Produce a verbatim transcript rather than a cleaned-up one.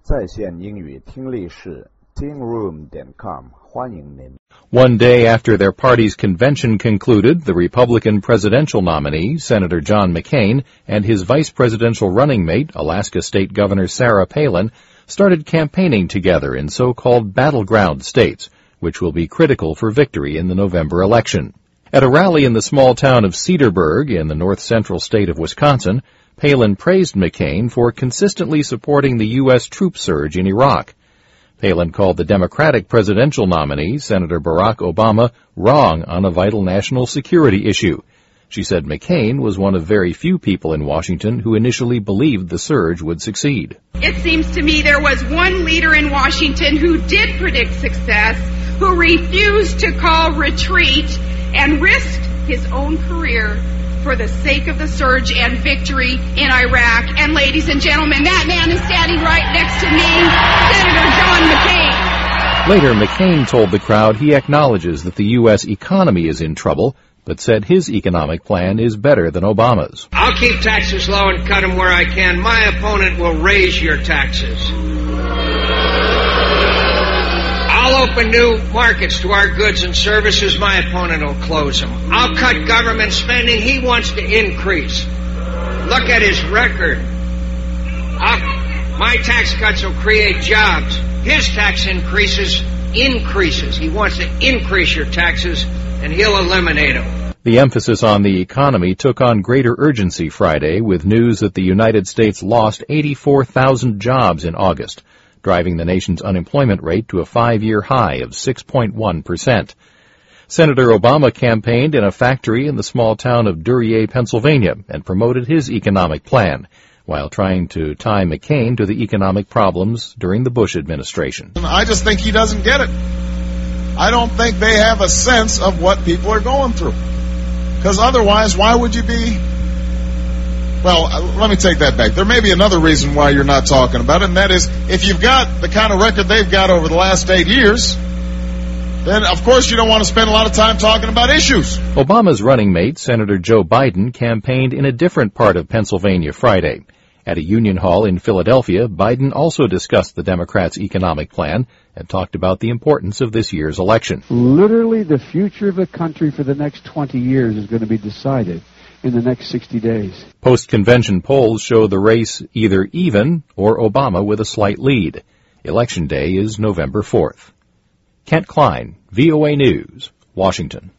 在线英语听力室 tingroom dot com 欢迎您。 One day after their party's convention concluded, the Republican presidential nominee, Senator John McCain, and his vice presidential running mate, Alaska State Governor Sarah Palin, started campaigning together in so-called battleground states, which will be critical for victory in the November election. At a rally in the small town of Cedarburg in the north-central state of Wisconsin, Palin praised McCain for consistently supporting the U S troop surge in Iraq. Palin called the Democratic presidential nominee, Senator Barack Obama, wrong on a vital national security issue. She said McCain was one of very few people in Washington who initially believed the surge would succeed. It seems to me there was one leader in Washington who did predict success, who refused to call retreat and risked his own career for the sake of the surge and victory in Iraq. And ladies and gentlemen, that man is standing right next to me, Senator John McCain. Later, McCain told the crowd he acknowledges that the U S economy is in trouble, but said his economic plan is better than Obama's. I'll keep taxes low and cut them where I can. My opponent will raise your taxes. I'll open new markets to our goods and services. My opponent will close them. I'll cut government spending. He wants to increase. Look at his record. I'll, my tax cuts will create jobs. His tax increases increases. He wants to increase your taxes, and he'll eliminate them. The emphasis on the economy took on greater urgency Friday with news that the United States lost eighty-four thousand jobs in August, driving the nation's unemployment rate to a five-year high of six point one percent. Senator Obama campaigned in a factory in the small town of Duryea, Pennsylvania, and promoted his economic plan, while trying to tie McCain to the economic problems during the Bush administration. I just think he doesn't get it. I don't think they have a sense of what people are going through. Because otherwise, why would you be... Well, let me take that back. There may be another reason why you're not talking about it, and that is if you've got the kind of record they've got over the last eight years, then of course you don't want to spend a lot of time talking about issues. Obama's running mate, Senator Joe Biden, campaigned in a different part of Pennsylvania Friday. At a union hall in Philadelphia, Biden also discussed the Democrats' economic plan and talked about the importance of this year's election. Literally, the future of the country for the next twenty years is going to be decided in the next sixty days. Post-convention polls show the race either even or Obama with a slight lead. Election day is November fourth. Kent Klein, V O A News, Washington.